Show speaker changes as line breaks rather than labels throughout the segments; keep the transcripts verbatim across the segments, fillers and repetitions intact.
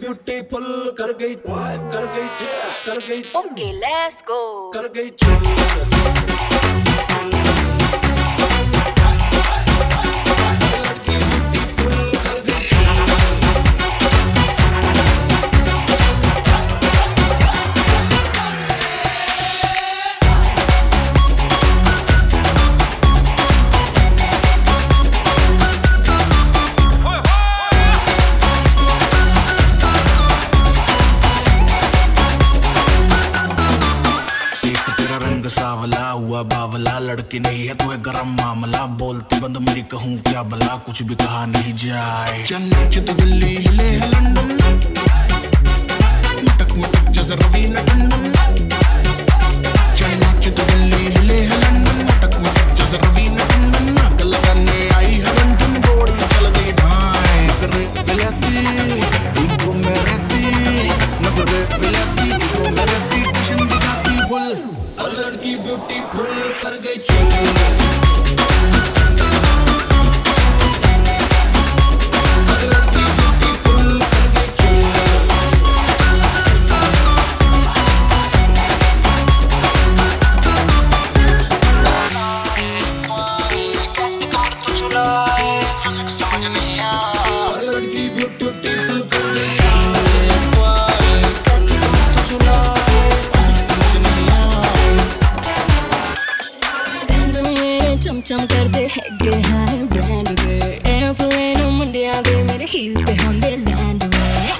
beautiful कर गई कर गई कर गई
ओके लेट्स गो
कर गई
सावला हुआ बावला लड़की नहीं है तू है गरम मामला बोलती बंद मेरी कहूँ क्या भला कुछ भी कहा नहीं जाए चन्नई तो दिल्ली हिले लंदन मटक मटक जैसे रवीना टंडन चन्नई तो दिल्ली हिले लंदन मटक मटक जैसे रवीना टंडन नाक लगाने आई है लंदन गोड़ी चल गई भाई करे बिलाती इको में रहती न करे बिलाती इको में रहती टेंशन दिखाती फुल
लड़की ब्यूटीफुल कर गई चूल
चम करते हैगे हाय ब्रांड दे एयरप्लेन मुंडिया दे मेरे हील पे होंदे लैंड वे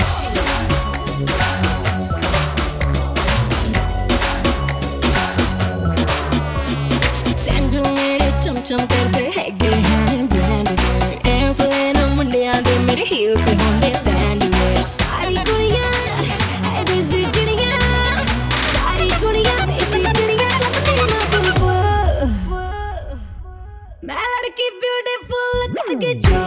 सैंडल मेरे चम चम करते हैगे हाय ब्रांड दे एयरप्लेन मुंडिया दे मेरे हील पे होंदे लैंड वे सारी कुड़ियां ऐ देसी चिड़ियां सारी कुड़ियां देसी चिड़ियां लगदी ना तुमको मैं लड़की ब्यूटीफुल करके जो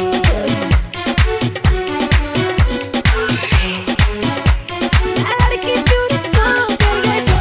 मैं लड़की ब्यूटीफुल करके जो